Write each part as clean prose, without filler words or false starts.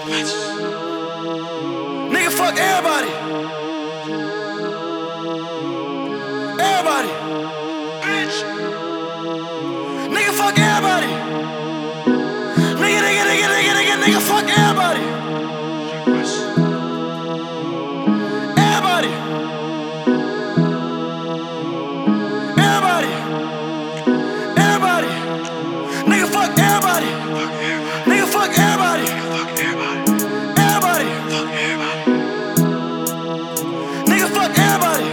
Nigga, fuck everybody. Everybody. Bitch. Nigga, fuck everybody. Nigga, fuck everybody. Everybody. Everybody. Everybody. Nigga, fuck everybody. Nigga, fuck everybody. Everybody. Nigga, fuck everybody.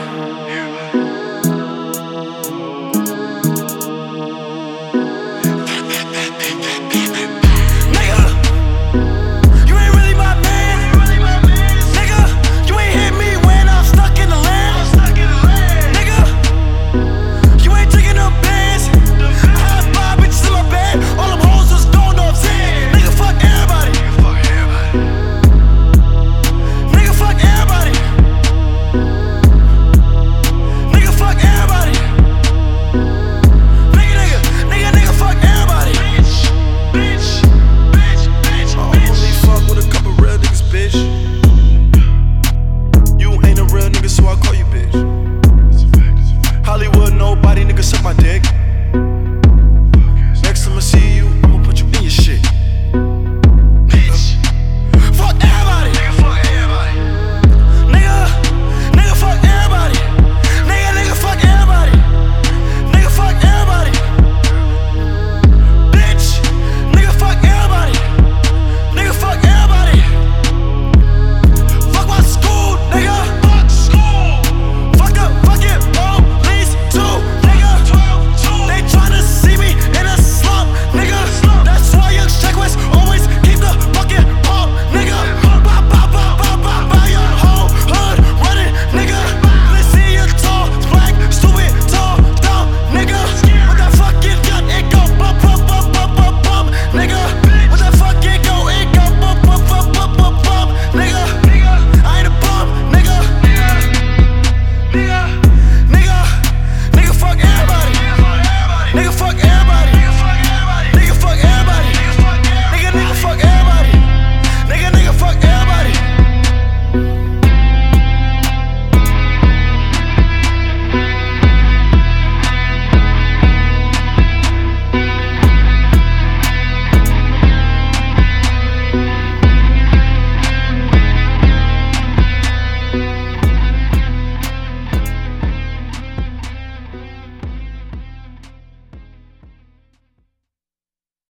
Nobody, nigga, suck my dick. Next time I see you, I'ma put you in your shit. Bitch. Fuck everybody. Nigga, fuck everybody. Nigga, fuck everybody. Nigga, fuck everybody. Nigga, fuck everybody. Bitch. Nigga, fuck everybody. Nigga, fuck everybody. Fuck my school, nigga. Fuck school. Fuck up, fuck it, police too. Nigga, fuck everybody. Nigga,